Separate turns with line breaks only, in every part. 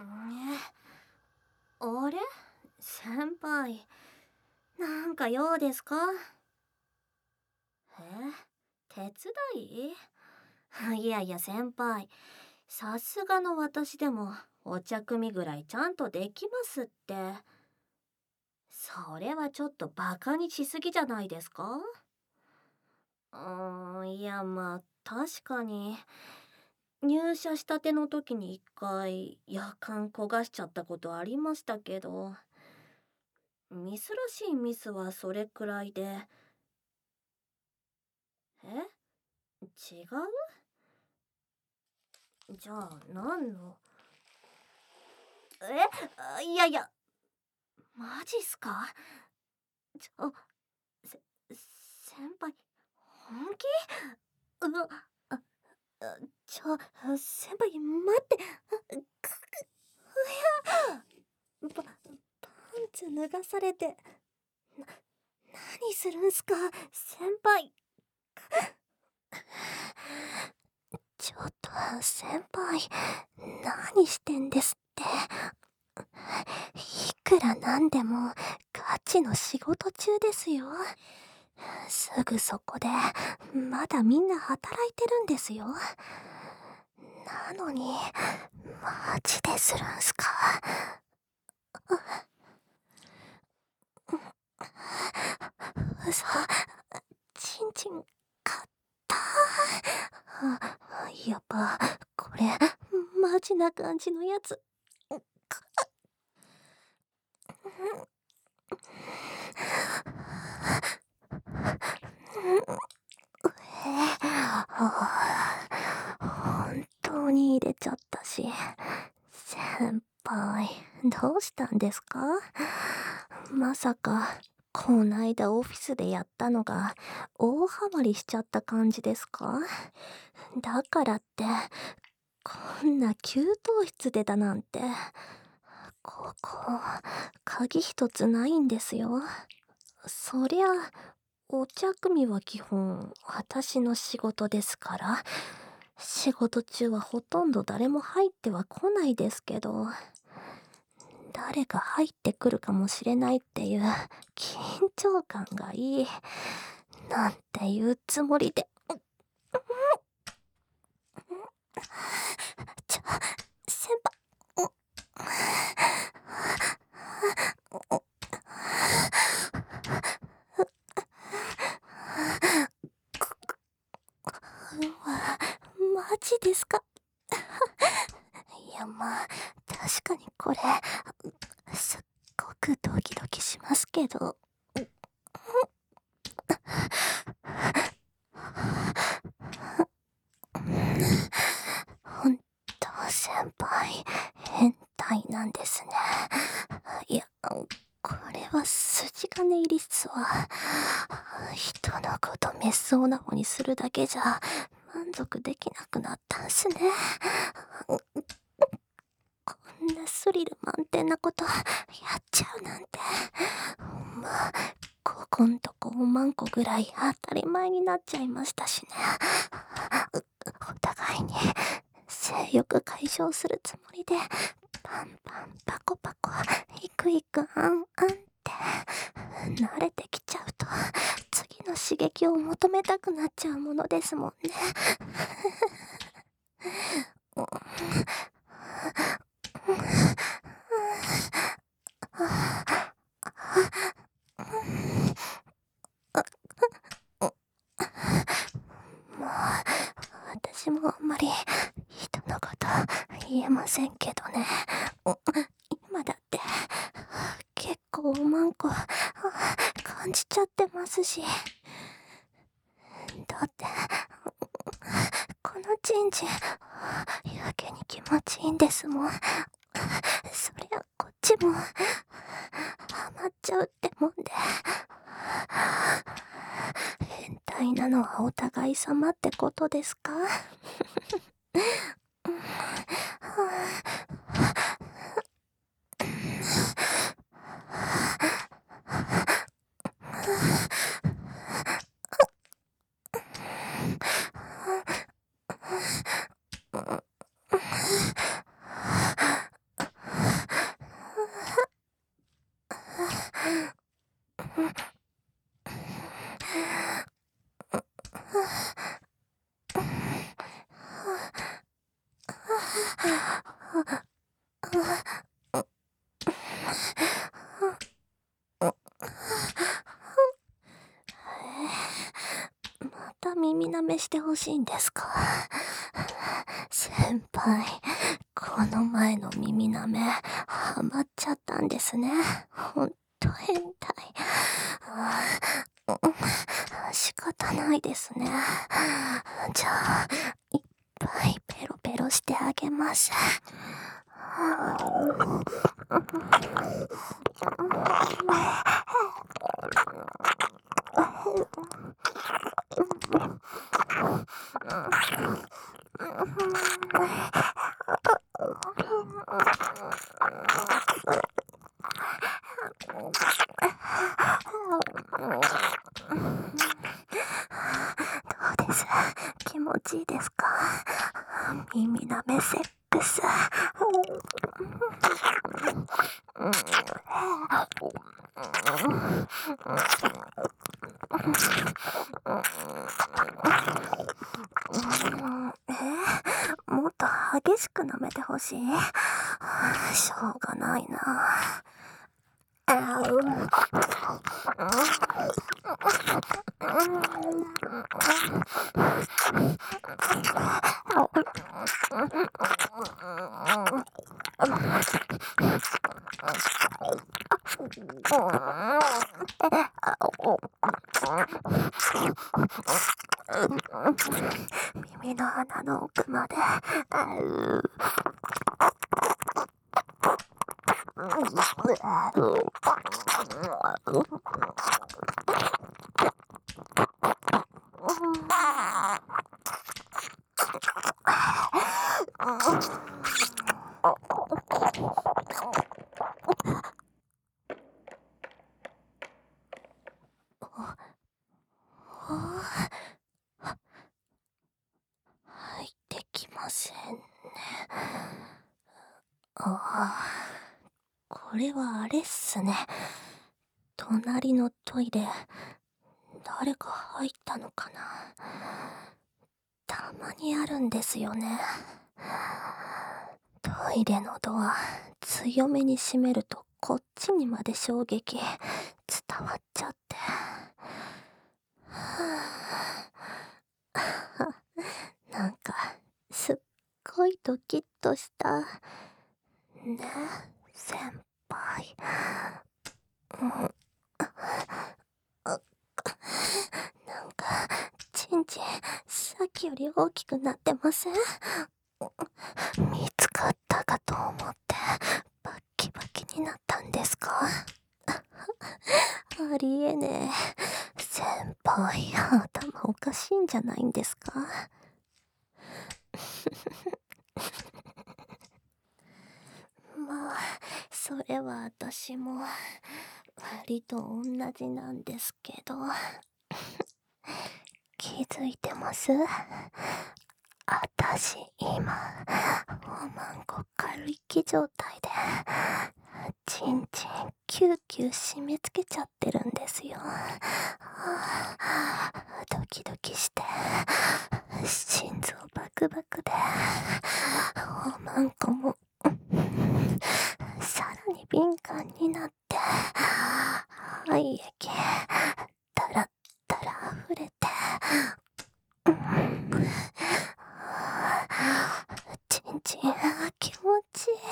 あれ、先輩、なんか用ですか？手伝い？いやいや先輩、さすがの私でもお茶組ぐらいちゃんとできますって。それはちょっとバカにしすぎじゃないですか？いやまあ確かに入社したての時に一回夜間焦がしちゃったことありましたけど、ミスらしいミスはそれくらいで。違う？じゃあ何の？いやいや、マジっすか？ちょ、せ、先輩、本気？うわ、あ、先輩、待って、パンツ脱がされて、な、何するんすか、先輩。ちょっと、先輩、何してんですって。いくらなんでも、ガチの仕事中ですよ。すぐそこで、まだみんな働いてるんですよ。なのに、マジでするんすか？嘘、ちんちん、買った。やっぱ、これ、マジな感じのやつ。本当に入れちゃったし。先輩、どうしたんですか？まさか、こないだオフィスでやったのが大ハマりしちゃった感じですか？だからって、こんな給湯室でだなんて。ここ、鍵一つないんですよ。そりゃ、お茶組は基本、私の仕事ですから、仕事中はほとんど誰も入っては来ないですけど、誰が入ってくるかもしれないっていう緊張感がいい。なんていうつもりで。先輩。マジですか？いやまあ、確かにこれ、すっごくドキドキしますけど。ほんと、先輩、変態なんですね。いや、これは筋金入りっすわ。人のことメスオナホにするだけじゃ満足できなくなったんすね。こんなスリル満点なことやっちゃうなんて。ほんま、ここんとこおまんこぐらい当たり前になっちゃいましたしね。お互いに性欲解消するつもりで、パンパンパコパコ、イクイクアンアンって慣れてきちゃうと、次の刺激を求めたくなっちゃうものですもんね。もう、私もあんまり人のこと言えませんけどね。今だって結構おまんこ感じちゃってますし。だってこのチンチンやけに気持ちいいんですもん。そりゃこっちもハマっちゃうってもんで。変態なのはお互い様ってことですか？ また耳舐めしてほしいんですか？先輩、この前の耳舐め、ハマっちゃったんですね。ほんと変態。仕方ないですね。じゃあ、いっぱいペロペロしてあげます。どうです？気持ちいいですか？耳舐めセックス。もっと激しく舐めてほしい？しょうがないな。耳の穴の奥まで。入ってきませんね。これはあれっすね。隣のトイレ、誰か入ったのかな。たまにあるんですよね。トイレのドア、強めに閉めるとこっちにまで衝撃伝わっちゃって。なんか、すっごいドキッとした。ね、先輩。なんか、ちんちん、さっきより大きくなってません？見つかったかと思って、バッキバキになったんですか？ありえねえ。先輩、頭おかしいんじゃないんですか？まあ、それは私も、割と同じなんですけど。気づいてます？あたし今、おまんこ軽い気状態で、ちんちんキューキュー締め付けちゃってるんですよ。ドキドキして、心臓バクバクで、おまんこも、さらに敏感になって、肺液、だらだら溢れて、ちんちん気持ちいい。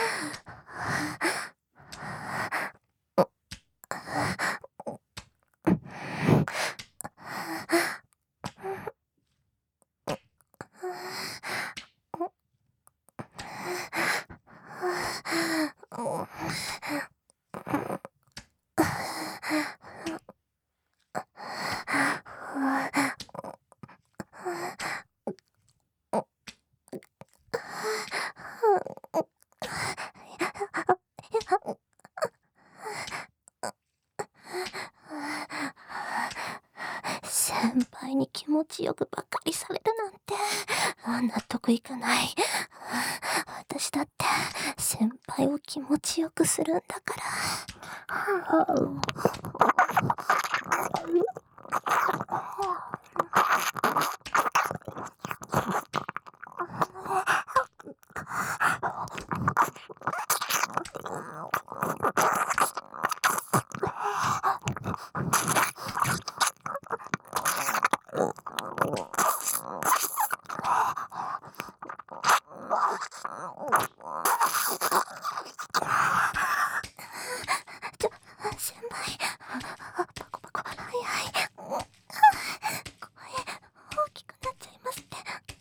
先輩に気持ちよくばかりされるなんて、納得いかない。私だって先輩を気持ちよくするんだから。 ちょ、先輩。パコパコ、はいはい。声、大きくなっちゃいますって。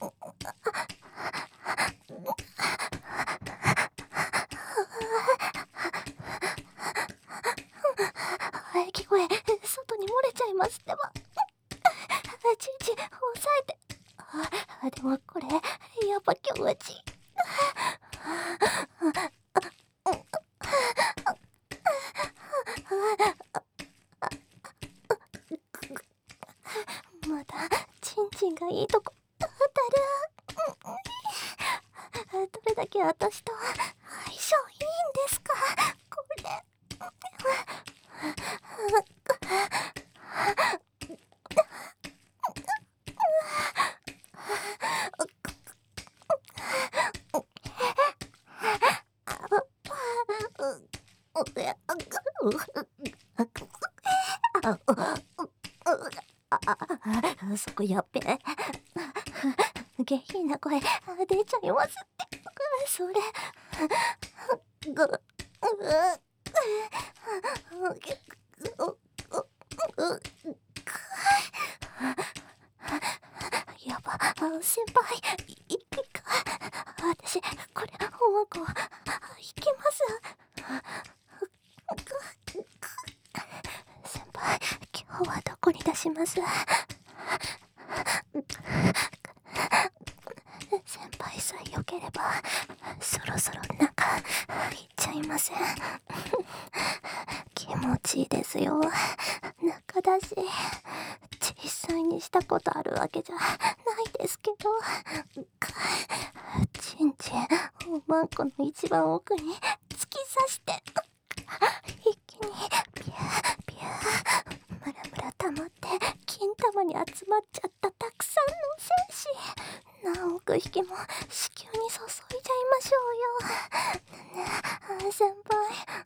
喘ぎ声、外に漏れちゃいますってば。ちんちん、抑えて。でもこれ、やっぱ気持ちいい。まだ、ちんちんがいいとこ、当たる。どれだけ私と相性いいんですか、これ。そこやっべえ。下品な声出ちゃいますって。それやば、先輩、いくか。私、これ、おまこ、いけます。先輩、今日はどこに出します？先輩さえよければ、そろそろ中、行っちゃいません？気持ちいいですよ。中だし、実際にしたことあるわけじゃないですけど、ちんちん、おまんこの一番奥に突き刺して、一気にピューピュー、ムラムラ溜まって金玉に集まっちゃったたくさんの精子、何億匹も子宮に注いじゃいましょうよ。ねえ、先輩。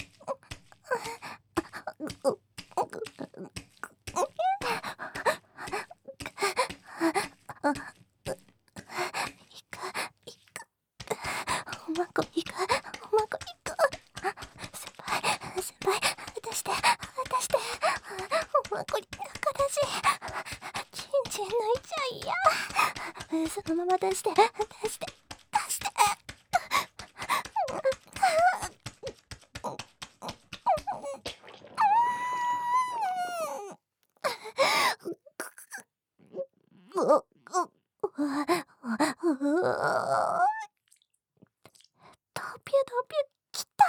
おまこいく、おまこいく。先輩、先輩、出して、出して。おまこに中だし、ちんちん抜いちゃいや。そのまま出して、出して、出して。ドピュドピュきた。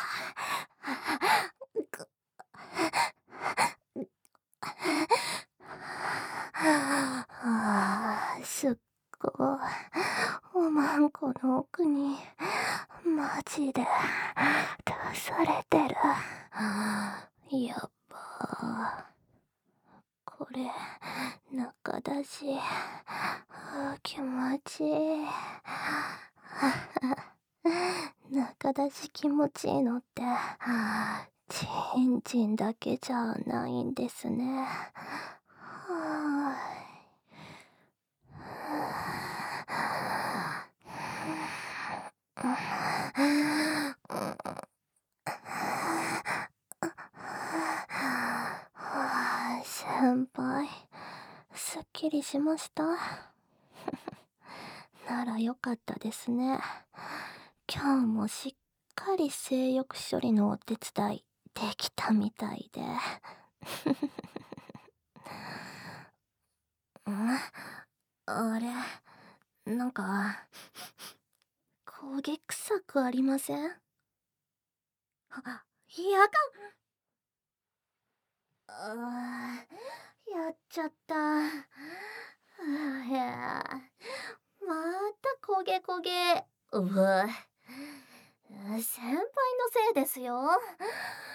すっごい。おまんこの奥に、マジで、出されてる。やっば。これ、中だし、気持ちいい。中だし気持ちいいのって、ちんちんだけじゃないんですね。先輩、すっきりしました？ならよかったですね。今日もしっかり性欲処理のお手伝いできたみたいで。あれ、なんか、焦げ臭くありません？ややっちゃった。いや、また焦げ焦げ。先輩のせいですよ。